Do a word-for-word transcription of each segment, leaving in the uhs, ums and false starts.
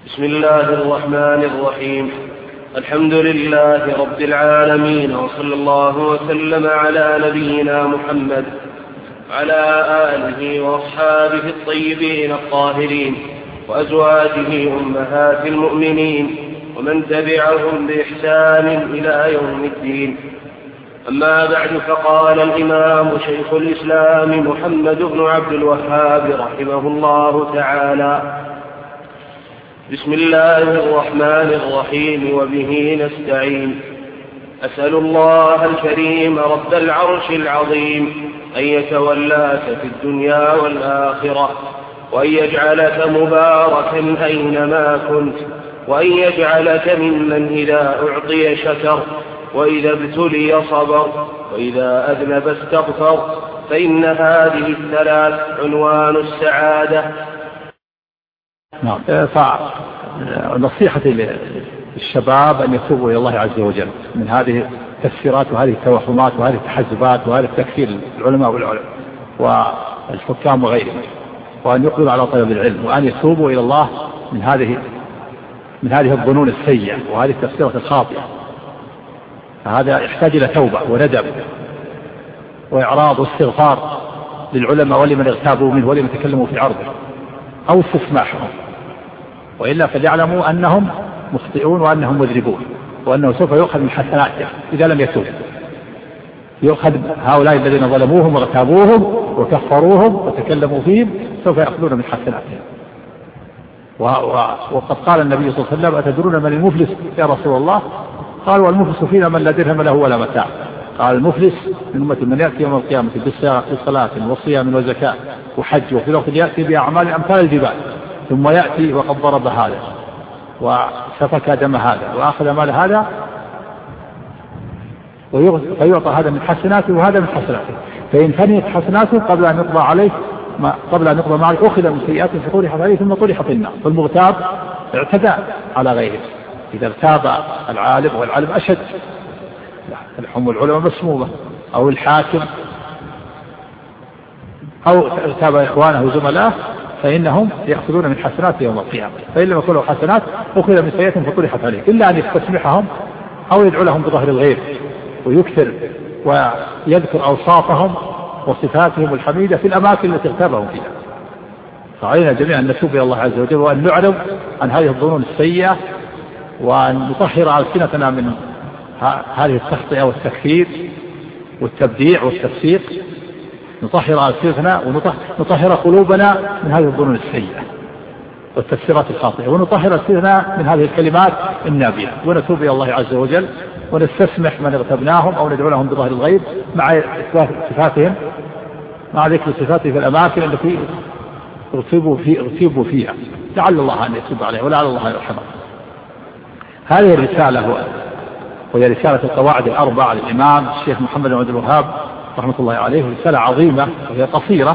بسم الله الرحمن الرحيم. الحمد لله رب العالمين، وصلى الله وسلم على نبينا محمد وعلى آله وأصحابه الطيبين الطاهرين وأزواجه أمهات المؤمنين ومن تبعهم بإحسان إلى يوم الدين. أما بعد، فقال الإمام شيخ الإسلام محمد بن عبد الوهاب رحمه الله تعالى: بسم الله الرحمن الرحيم، وبه نستعين. أسأل الله الكريم رب العرش العظيم أن يتولاك في الدنيا والآخرة، وأن يجعلك مباركا أينما كنت، وأن يجعلك ممن إذا أعطي شكر، وإذا ابتلي صبر، وإذا أذنب استغفر، فإن هذه الثلاث عنوان السعادة. نعم. فنصيحة للشباب أن يتوبوا إلى الله عز وجل من هذه التفسيرات وهذه التوهمات وهذه التحزبات وهذه التكفير العلماء والعلماء والحكام وغيرهم، وأن يقبلوا على طلب العلم، وأن يتوبوا إلى الله من هذه من هذه الظنون السيئة وهذه التفسيرات الخاطئة. فهذا يحتاج إلى توبة وندم وإعراض واستغفار للعلماء ولمن اغتابوا منه ولمن تكلموا في عرضه أو استسماحهم، وإلا فليعلموا أنهم مخطئون وأنهم مذنبون، وأنه سوف يؤخذ من حسناتهم إذا لم يتوبوا. يؤخذ هؤلاء الذين ظلموهم واغتابوهم وكفروهم وتكلموا فيهم، سوف يأخذون من حسناتهم. وقد قال النبي صلى الله عليه وسلم: أتدرون من المفلس يا رسول الله؟ قال: والمفلس فينا من لا درهم له ولا متاع. قال: المفلس من أمة من يأتي يوم القيامة بصلاة وصيام وزكاة وحج، وفي الوقت يأتي بأعمال أمثال الجبال، ثم يأتي وقد ضرب هذا وسفك دم هذا وأخذ مال هذا، فيعطى هذا من حسناته وهذا من حسناته، فإن فنيت حسناته قبل أن يقضى عليه ما قبل أن يقضى معه أخذ من سيئات فطرحت عليه ثم طرح في النار. فالمغتاب اعتدى على غيره. إذا ارتاب العالم، والعالم أشد، الحم العلماء مسمومة، أو الحاكم، أو ارتاب إخوانه وزملائه، فإنهم يأخذون من حسنات يوم القيامة. فإن لم يكونوا حسنات أخذ من سيئات فطرحت عليه، إلا أن يستسمحهم أو يدعو لهم بظهر الغيب ويكثر ويذكر أوصافهم وصفاتهم الحميدة في الأماكن التي اغتابهم فيها. فعلينا جميعا أن نتوب إلى الله عز وجل، وأن نعرض عن هذه الظنون السيئة، وأن نطهر ألسنتنا من هذه التخطئة والتكفير والتبديع والتفسيق. نطهر ألسنتنا ونطهر قلوبنا من هذه الظنون السيئة والتفسيرات الخاطئة، ونطهر ألسنتنا من هذه الكلمات النابية، ونتوب إلى الله عز وجل، ونستسمح من اغتبناهم أو ندعو لهم بظهر الغيب مع إثبات صفاتهم، مع ذكر صفاتهم في الأماكن التي اغتبوا في اغتبوا فيها، لعل الله أن يتوب عليه ولعل الله أن يرحمه. هذه الرسالة هو وهي رسالة القواعد الأربع للإمام الشيخ محمد بن عبد الوهاب رحمة الله عليه، رسالة عظيمة وهي قصيرة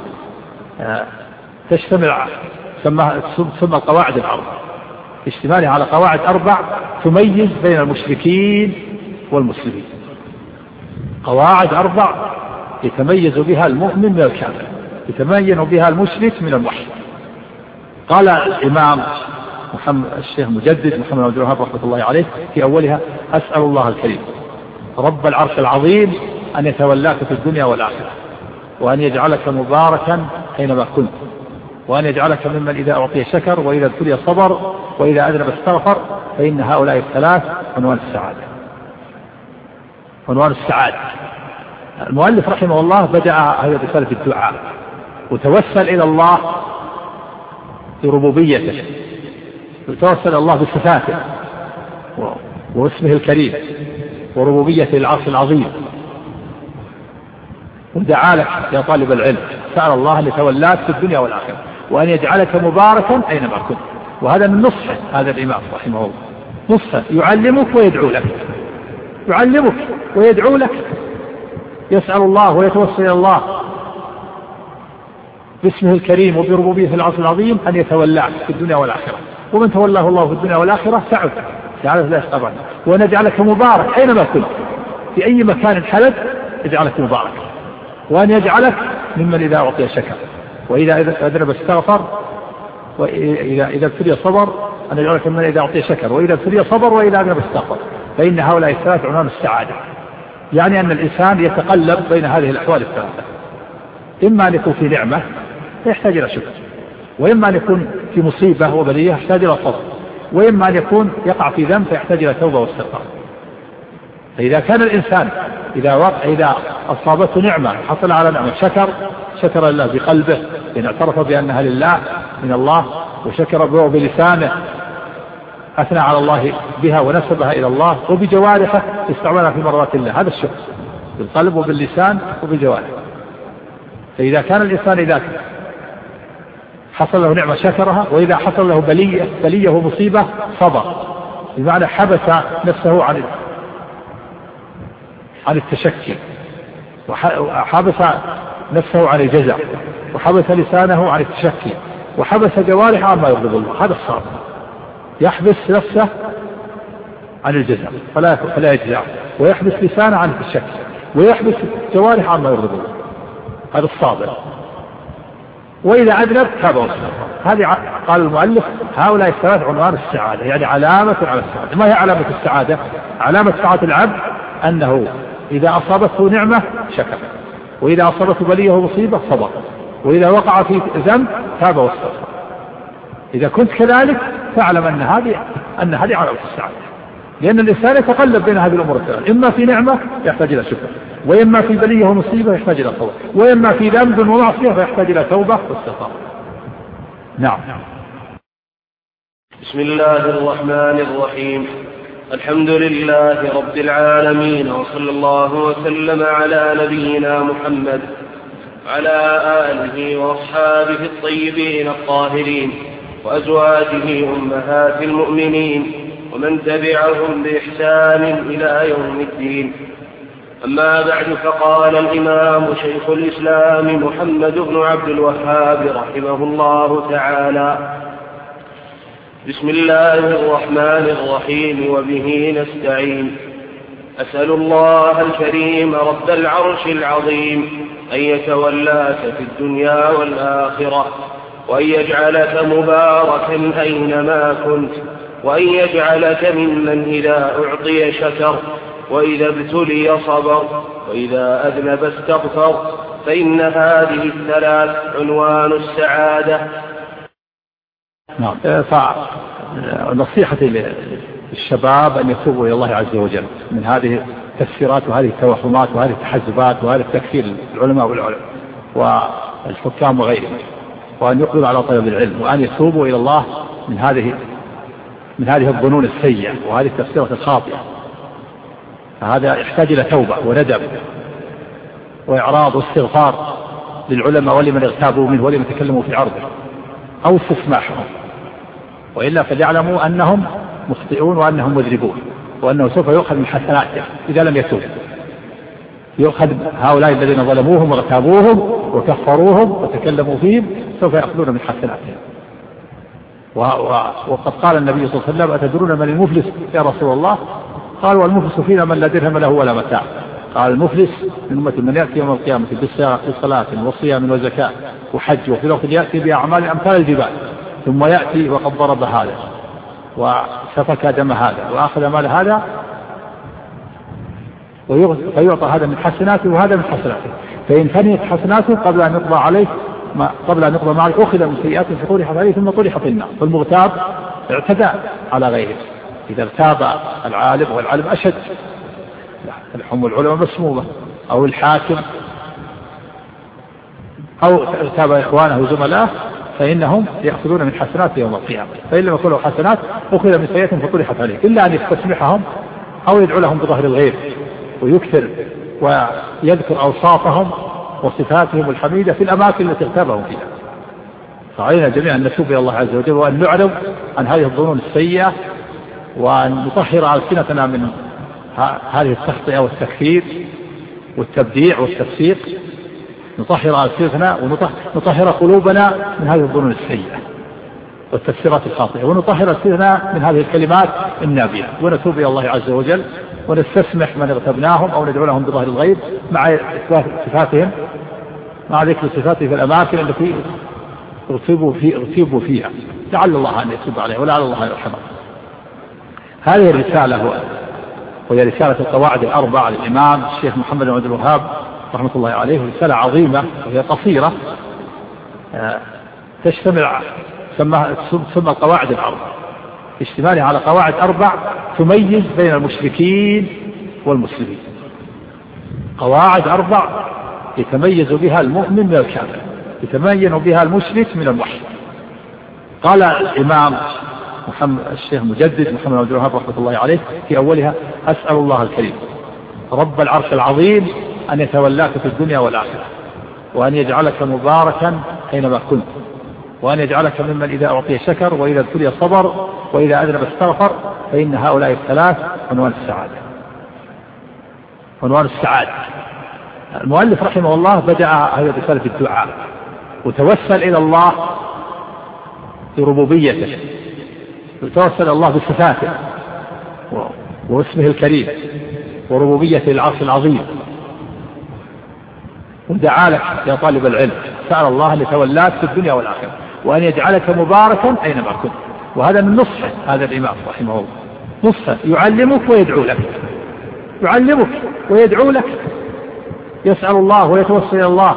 تشتمل ثم القواعد الأربع، اشتمالها على قواعد أربع تميز بين المشركين والمسلمين. قواعد أربع يتميز بها المؤمن من الكافر، يتميز بها المشرك من الموحد. قال الإمام محمد الشيخ مجدد محمد بن عبد الوهاب رحمة الله عليه في أولها: أسأل الله الكريم رب العرش العظيم أن يتولاك في الدنيا والآخرة، وأن يجعلك مباركا أينما كنت، وأن يجعلك ممن إذا أعطي شكر، وإذا ابتلي صبر، وإذا أذنب استغفر، فإن هؤلاء الثلاث عنوان السعادة. عنوان السعادة. المؤلف رحمه الله بدأ هذه الرسالة في الدعاء، وتوسل إلى الله بربوبيته، وتوسل الله بصفاته واسمه الكريم وربوبيته العرش العظيم، ودعا لك يا طالب العلم، سأل الله أن يتولاك في الدنيا والآخرة، وأن يجعلك مباركا أينما كنت. وهذا من نصحه هذا الإمام رحمه الله، نصحه يعلمك ويدعو لك، يعلمك ويدعو لك، يسأل الله ويتوسل إلى الله باسمه الكريم وبربوبيته العرش العظيم أن يتولاك في الدنيا والآخرة. ومن تولاه الله في الدنيا والآخرة سعد سعادة لا يشقى. وأن يجعلك مبارك أينما كنت، في أي مكان حدث يجعلك مبارك، وأن يجعلك ممن إذا أعطي شكر، وإذا أذنب استغفر، وإذا إذا ابتلي صبر، أن يجعلك من إذا أعطي شكر وإذا ابتلي صبر وإذا أذنب استغفر، فإن هؤلاء الثلاث عنوان السعادة. يعني أن الإنسان يتقلب بين هذه الأحوال الثلاثة، إما أن يكون في نعمة فيحتاج إلى شكر، وإما أن يكون في مصيبة وبلية يحتاج إلى صبر، وإما أن يكون يقع في ذنب فيحتاج إلى توبة واستغفار. فإذا كان الإنسان إذا وقع إذا أصابته نعمة حصل على نعمة شكر شكر الله بقلبه إن اعترف بأنها لله من الله، وشكر به بلسانه أثنى على الله بها ونسبها إلى الله، وبجوارحه استعملها في مرات الله، هذا الشكر بالقلب وباللسان وبالجوارح. فإذا كان الإنسان إذا حصل له نعمة شكرها، وإذا حصل له بلية بلية ومصيبة صبر، بمعنى حبس نفسه عن عن التشكي، وحبس نفسه عن الجزع، وحبس لسانه عن التشكي، وحبس جوارحه عما يغضب الله، هذا الصابر يحبس نفسه عن الجزع فلا فلا يجزع، ويحبس لسانه عن التشكي، ويحبس جوارحه عما يغضب الله، هذا الصابر. وإذا أذنب تاب واستغفر. هذه قال المؤلف هؤلاء الثلاث عنوان السعادة، يعني علامة على السعادة. ما هي علامة السعادة؟ علامة سعادة العبد أنه إذا أصابته نعمة شكر، وإذا أصابته بلية ومصيبة صبر، وإذا وقع في ذنب تاب واستغفر. إذا كنت كذلك فاعلم أن هذه أن هذه علامة السعادة، لأن الإنسان يتقلب بين هذه الأمور الثلاث، إما في نعمة يحتاج إلى شكر، وإما في بلية ومصيبة يحتاج إلى صبر، وإما في ذنب ومعصية فيحتاج إلى توبة واستغفار. نعم. بسم الله الرحمن الرحيم. الحمد لله رب العالمين، وصلى الله وسلم على نبينا محمد وعلى آله وأصحابه الطيبين الطاهرين، وأزواجه أمهات المؤمنين، ومن تبعهم بإحسان إلى يوم الدين. أما بعد، فقال الإمام شيخ الإسلام محمد بن عبد الوهاب رحمه الله تعالى: بسم الله الرحمن الرحيم، وبه نستعين. أسأل الله الكريم رب العرش العظيم أن يتولاك في الدنيا والآخرة، وأن يجعلك مباركا أينما كنت، وأن يجعلك ممن إذا أعطي شكر، وإذا ابتلي صبر، وإذا أذنب استغفر، فإن هذه الثلاث عنوان السعادة. نعم. فنصيحة للشباب أن يتوبوا إلى الله عز وجل من هذه التفسيرات وهذه التوهمات وهذه التحزبات وهذا التكفير العلماء والعلماء والحكام وغيرهم، وأن يقبلوا على طلب العلم، وأن يتوبوا إلى الله من هذه من هذه الظنون السيئة وهذه التفسيرات الخاطئة. فهذا يحتاج إلى توبة وندم وإعراض واستغفار للعلماء ولمن اغتابوا منه ولمن تكلموا في عرضه أو استسماحهم، وإلا فليعلموا أنهم مخطئون وأنهم مذنبون، وأنه سوف يؤخذ من حسناتهم إذا لم يتوبوا. يؤخذ هؤلاء الذين ظلموهم واغتابوهم وكفروهم وتكلموا فيهم سوف يأخذون من حسناتهم. وقد قال النبي صلى الله عليه وسلم: أتدرون من المفلس يا رسول الله؟ قالوا: المفلس فينا من لا درهم له ولا متاع. قال: المفلس من أمة من يأتي يوم القيامة بصلاة وصيام وزكاة وحج، وفي الوقت يأتي بأعمال أمثال الجبال، ثم يأتي وقد ضرب هذا وسفك دم هذا وأخذ مال هذا، فيعطى هذا من حسناته وهذا من حسناته، فإن فنيت حسناته قبل أن يقضى عليه ما قبل أن يقضى معه أخذ من سيئاته فطرحت عليه ثم طرح في النار. فالمغتاب اعتدى على غيره. إذا ارتاب العالم والعالم أشد، الحم العلماء مسمومة، أو الحاكم، أو ارتاب إخوانه زملائه، فإنهم يأخذون من حسنات يوم القيامة. فإن لم يكونوا حسنات أخذ من سيئات فطرحت عليه، إلا أن يستسمحهم أو يدعو لهم بظهر الغيب ويكثر ويذكر أوصافهم وصفاتهم الحميدة في الأماكن التي اغتابهم فيها. فعلينا جميعا أن نتوب إلى الله عز وجل، وأن نعرض عن هذه الظنون السيئة، وأن نطهر ألسنتنا من هذه التخطئة والتكفير والتبديع والتفسيق. نطهر ألسنتنا ونطهر قلوبنا من هذه الظنون السيئة والتفسيرات الخاطئة، ونطهر ألسنتنا من هذه الكلمات النابية، ونتوب إلى الله عز وجل، ونستسمح من اغتبناهم أو ندعو لهم بظهر الغيب مع إثبات صفاتهم، مع ذكر صفاتهم في الأماكن التي ارتبوا في ارتبوا فيها لعل الله أن يتوب عليه ولعل الله يرحمه. هذه الرسالة هو وهي رسالة القواعد الأربع للإمام الشيخ محمد بن عبد الوهاب رحمة الله عليه، رسالة عظيمة وهي قصيرة تشتمل تسمى القواعد الأربع، اشتمالها على قواعد أربع تميز بين المشركين والمسلمين، قواعد أربع يتميز بها المؤمن من الكافر، يتميز بها المشرك من الموحد. قال الإمام محمد الشيخ مجدد محمد بن عبد الوهاب رحمة الله عليه في أولها: أسأل الله الكريم رب العرش العظيم أن يتولاك في الدنيا والآخرة، وأن يجعلك مباركا أينما كنت، وأن يجعلك ممن إذا أعطي شكر، وإذا ابتلي صبر، وإذا أذنب استغفر، فإن هؤلاء الثلاث عنوان السعادة. عنوان السعادة. المؤلف رحمه الله بدأ هذه الرسالة بالدعاء، وتوسل إلى الله بربوبيته، وتوسل إلى الله بصفاته واسمه الكريم وربوبيته العرش العظيم، ودعا لك يا طالب العلم، سأل الله أن يتولاك في الدنيا والآخرة، وأن يجعلك مباركا أينما كنت. وهذا من نصحه هذا الإمام رحمه الله، نصحه يعلمك ويدعو لك، يعلمك ويدعو لك، يسأل الله ويتوسل إلى الله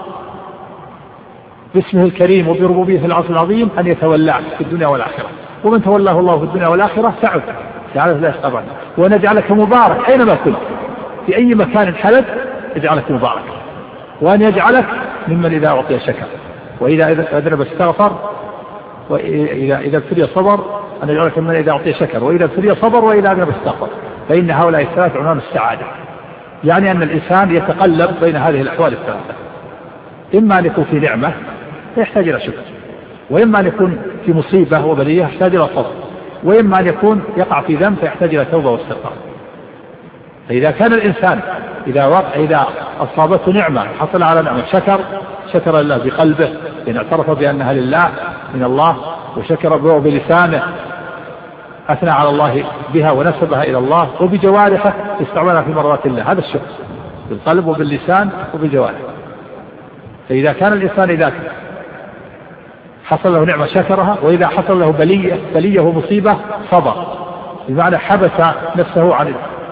باسمه الكريم وبربوبيته العرش العظيم أن يتولاك في الدنيا والآخرة، ومن تولاه الله في الدنيا والآخرة سعد سعادة لا يشقى بعدها، وأن يجعلك مبارك أينما كنت، في أي مكان حلت يجعلك مبارك، وأن يجعلك ممن إذا أعطي شكر، وإذا أذنب استغفر، وإذا إذا ابتلي صبر، أن يجعلك ممن إذا أعطي شكر، وإذا ابتلي صبر، وإذا أذنب استغفر، فإن هؤلاء الثلاث عنوان السعادة. يعني أن الإنسان يتقلب بين هذه الأحوال الثلاثة، إما أن يكون في نعمة فيحتاج إلى شكر، وإما أن يكون في مصيبة وبلية يحتاج إلى صبر، وإما أن يكون يقع في ذنب فيحتاج إلى توبة واستغفار. فإذا كان الإنسان إذا وقع إذا أصابته نعمة حصل على نعمة شكر شكر الله بقلبه، إن اعترف بأنها لله من الله، وشكر به بلسانه أثنى على الله بها ونسبها إلى الله، وبجوارحه استعملها في مرات الله، هذا الشكر بالقلب وباللسان وبالجوارح. فإذا كان الإنسان إذا حصل له نعمة شكرها، وإذا حصل له بلية بلية ومصيبة صبر، بمعنى حبس نفسه عن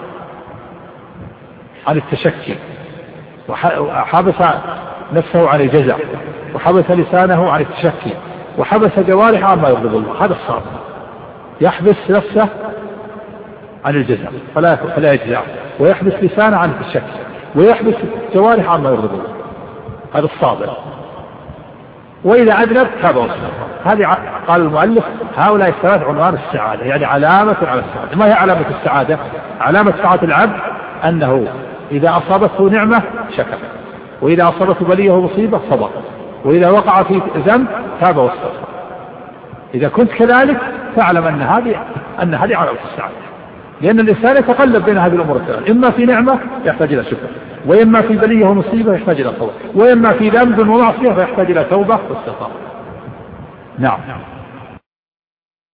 عن التشكي، وحبس نفسه عن الجزع، وحبس لسانه عن التشكي، وحبس جوارحه عما يغضب الله، هذا الصبر. يحبس نفسه عن الجزع فلا فلا يجزع، ويحبس لسانه عن التشكي، ويحبس جوارحه عما يغضب الله، هذا الصابر. وإذا أذنب تاب واستغفر. هذه قال المؤلف هؤلاء الثلاث عنوان السعادة، يعني علامة على السعادة. ما هي علامة السعادة؟ علامة سعادة العبد أنه إذا أصابته نعمة شكر، وإذا أصابته بلية ومصيبة صبر، وإذا وقع في ذنب تاب واستغفر. إذا كنت كذلك فاعلم أن هذه أن هذه علامة السعادة، لأن الإنسان يتقلب بين هذه الأمور الثلاث، إما في نعمة يحتاج إلى شكر، وإما في بلية ومصيبة يحتاج إلى صبر، وإما في ذنب ومعصية فيحتاج إلى توبة واستغفار. نعم.